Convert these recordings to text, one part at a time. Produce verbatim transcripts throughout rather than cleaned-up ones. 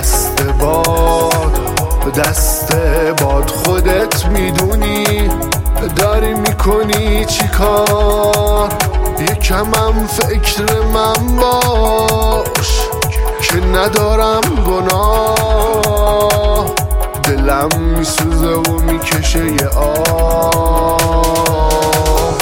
دست باد دست باد خودت میدونی داری میکنی چی کار. یکمم فکر من باش که ندارم گناه. دلم میسوزه و میکشه یه آه.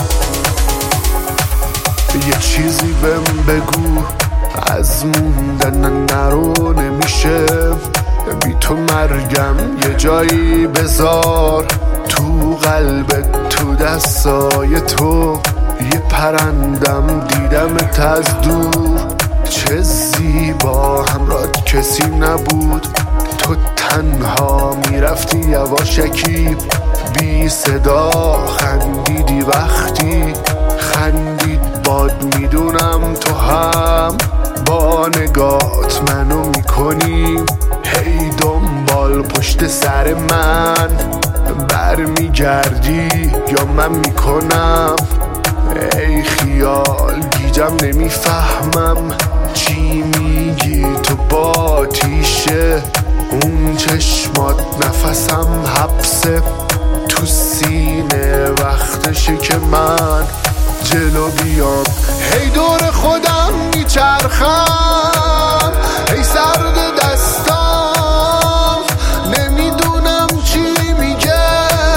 یه چیزی بهم بگو از موندن نرو نمیشه. بی تو مرگم یه جایی بذار تو قلبت تو دستای تو. یه پرندم دیدمت از دور چه زیبا همراهت کسی نبود. تو تنها میرفتی یواشکی بی صدا خندیدی وقتی خندید باد. میدونم تو هم با نگات منو میکنی هی دنبال پشت سر من برمیگردی یا من میکنم. ای خیال گیجم نمیفهمم چی میگی تو با تیشه اون چشمات. نفسم حبسه تو سینه وقتشه که من جلو بیام. هی دور خودم میچرخم هی سرد دستام نمیدونم چی میگه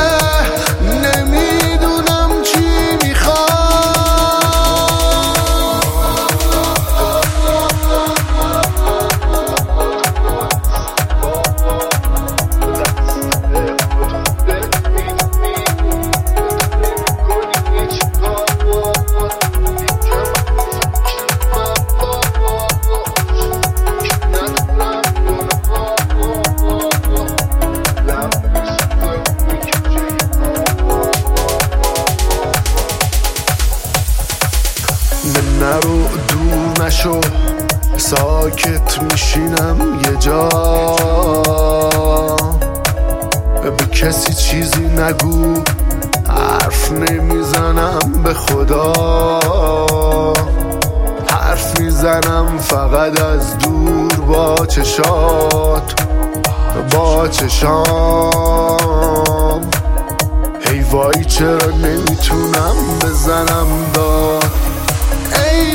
نمیدونم چی نرو دور نشو ساکت میشینم یه جا. به کسی چیزی نگو حرف نمیزنم به خدا. حرف میزنم فقط از دور با چشات با چشام. ای وای چرا نمیتونم بزنم داد ای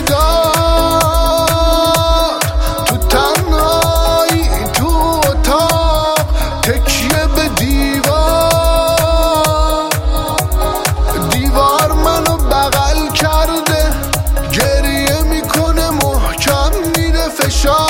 داد. تو تنهایی تو اتاق تکیه به دیوار. دیوار منو بغل کرده گریه میکنه محکم میره فشار.